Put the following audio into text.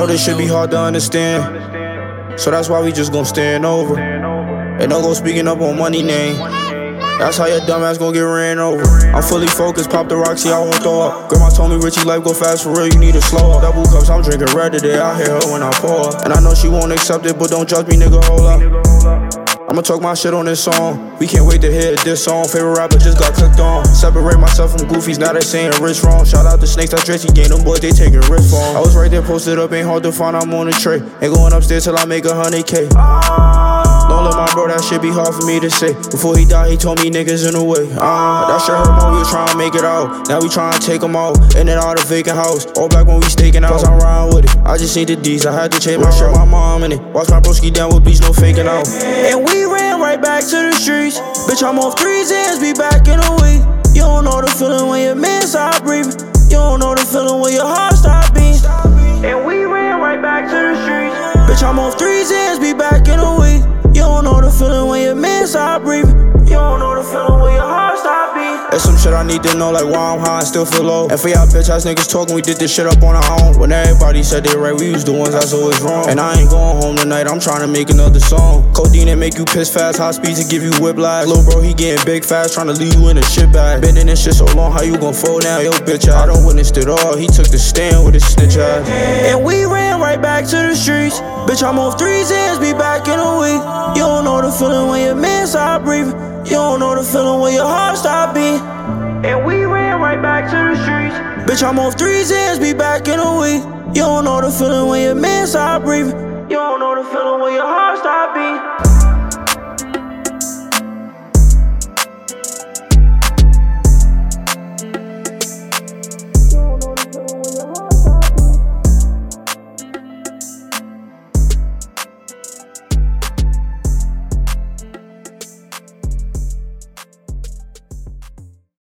know this shit be hard to understand, so that's why we just gon' stand over. Ain't no go speaking up on money name. That's how your dumb ass gon' get ran over. I'm fully focused, pop the Roxy, I won't throw up. Grandma told me Richie life go fast for real, you need to slow up. Double cups, I'm drinking red today, I hear her when I pour up. And I know she won't accept it, but don't judge me, nigga, hold up. I'ma talk my shit on this song. We can't wait to hear this song. Favorite rapper just got clicked on. Separate myself from goofies, now they saying rich wrong. Shout out to Snakes, I Tracy gang, them boys, they taking risks on. I was right there posted up, ain't hard to find, I'm on the tray. Ain't going upstairs till I make 100K. Don't let my bro, that shit be hard for me to say. Before he died, he told me niggas in the way. That shit hurt when we was trying to make it out. Now we trying to take them out. In and out of vacant house. All black when we staking out. Plus I'm riding with it. I just need the D's. I had to change my shirt, my mom in it. Watch my broski down with bleach, no faking out. And we ran right back to the streets. Bitch, I'm off 3 Zans, be back in a week. You don't know the feeling when your man stop breathing. You don't know the feeling when your heart stop beating. And we ran right back to the streets. Bitch, I'm off 3 Zans, be back in a week. You don't know the feeling when your man stop breathing. You don't know the feeling when your heart stop beating. There's some shit I need to know, like why I'm high and still feel low. And for y'all bitch ass niggas talking, we did this shit up on our own. When everybody said they right, we was the ones that's always wrong. And I ain't going home tonight, I'm trying to make another song. Codeine that make you piss fast, high speed to give you whiplash. Lil' bro, he getting big fast, trying to leave you in a shit bag. Been in this shit so long, how you gon' fold now? Yo bitch, I done witnessed it all. He took the stand with his snitch ass. And we ran right back to the streets. Bitch, I'm off 3 Zans, be back in a week. You don't know the feeling when your man stop breathing. You don't know the feeling when your heart stop beating. And we ran right back to the streets. Bitch, I'm off 3 Zans, be back in a week. You don't know the feeling when your man stop breathing. You don't know the feeling when your heart stop beating.